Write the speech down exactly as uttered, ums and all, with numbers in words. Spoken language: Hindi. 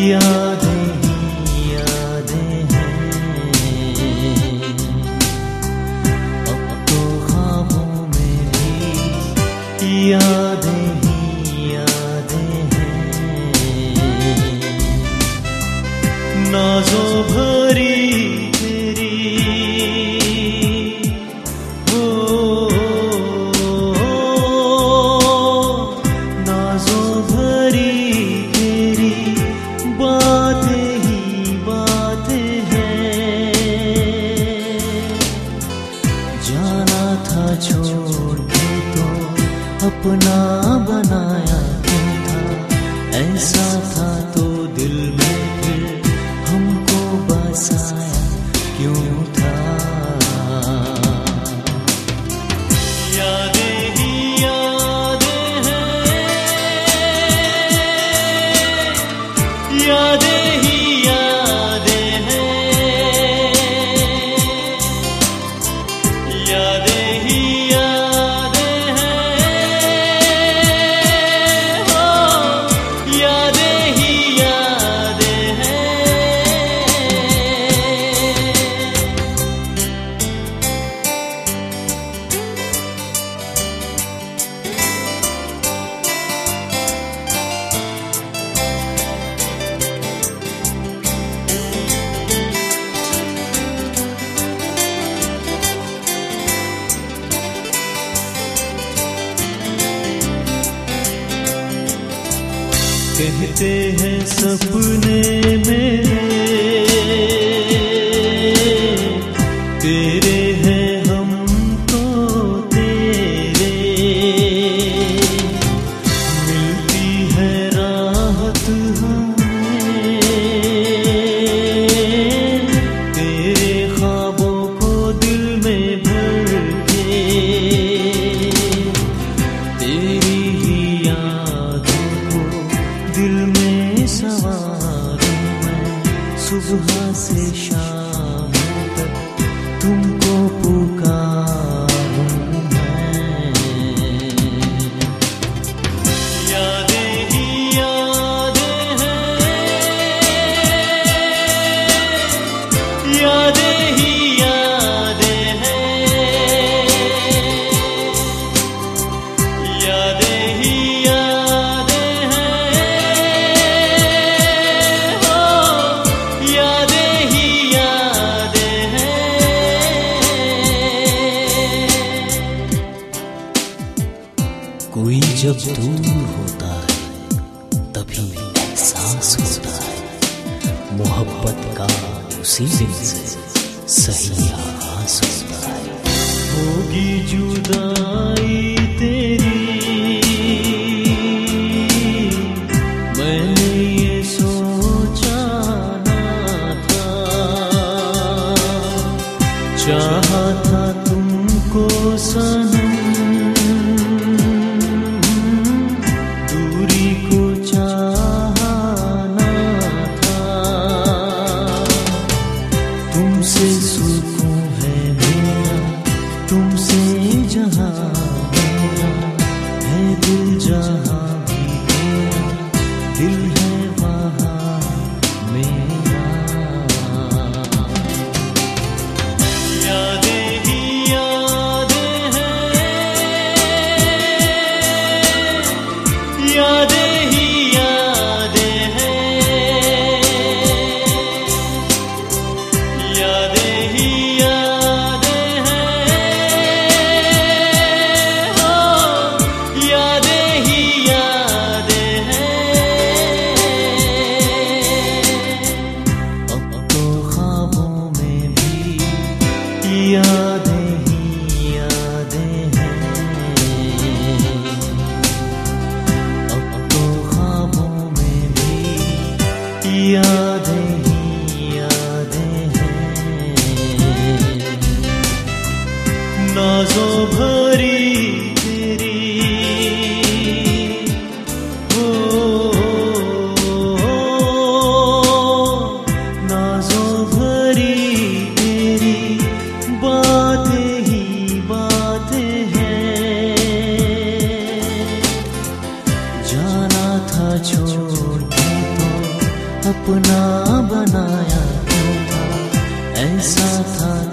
यादें ही यादें हैं, अब तो ख्वाबों में भी यादें ही यादें हैं। नाज़ों भरी तेरी हो, नाज़ों भरी तेरी बातें ही बातें हैं। जाना था छोड़ के तो अपना बनाया क्यों था, ऐसा था तो दिल में फिर हमको बसाया क्यों था। यादें ही यादें हैं, यादें ही यादें हैं, यादें ही यादें हैं, हो यादें ही यादें हैं। कहते हैं सपने मेरे तेरे हैं, हम तो तेरे, मिलती है राहत हमें तेरे ख्वाबों को दिल में भर के। तेरी ही यादों को दिल में सवारूं मैं, सुबह से शाम तक तुमको पुकारूं मैं। यादें ही यादें हैं, यादें ही यादें हैं, यादें ही यादें हैं, हो यादें ही यादें हैं। कोई जब दूर होता है तभी एहसास होता है, मोहब्बत का उसी दिन से सही आगाज होता है। होगी जुदाई तेरी, मैंने ये सोचा ना था, चाहा था तुमको सनम, दूरी को चाहा ना था। तुमसे सुकून है मेरा, तुमसे जहां मेरा है, दिल जहां भी मेरा, दिल है वहां मेरा। यादें ही यादें हैं, यादें ही यादें हैं, यादें ही यादें हैं, हो यादें ही यादें हैं। अब तो ख्वाबों में भी यादें ही यादें हैं, अब तो ख्वाबों में भी यादें ही यादें हैं। नाज़ों भरी तेरी हो, नाज़ों भरी तेरी बातें ही बातें हैं। जाना था छोड़ के तो अपना बनाया क्यों था, ऐसा था